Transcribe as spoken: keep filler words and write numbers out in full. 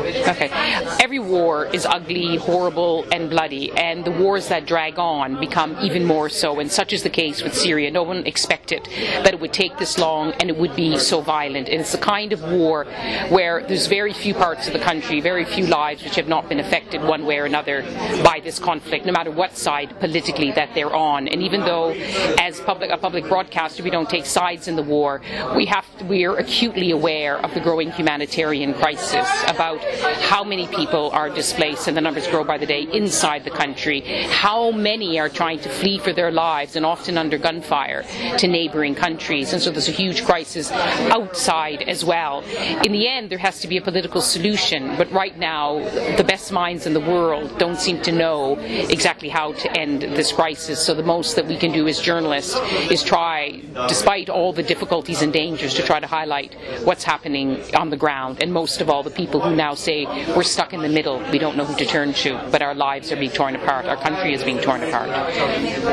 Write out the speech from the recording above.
Okay. Every war is ugly, horrible, and bloody, and the wars that drag on become even more so, and such is the case with Syria. No one expected that it would take this long and it would be so violent. And it's the kind of war where there's very few parts of the country, very few lives which have not been affected one way or another by this conflict, no matter what side politically that they're on. And even though, as public, a public broadcaster, we don't take sides in the war, we have to, we are acutely aware of the growing humanitarian crisis, about how many people are displaced, and the numbers grow by the day, inside the country, how many are trying to flee for their lives, and often under gunfire, to neighbouring countries. And so there's a huge crisis outside as well. In the end, there has to be a political solution, but right now the best minds in the world don't seem to know exactly how to end this crisis. So the most that we can do as journalists is try, despite all the difficulties and dangers, to try to highlight what's happening on the ground, and most of all the people who now say we're stuck in the middle, we don't know who to turn to, but our lives are being torn apart, our country is being torn apart.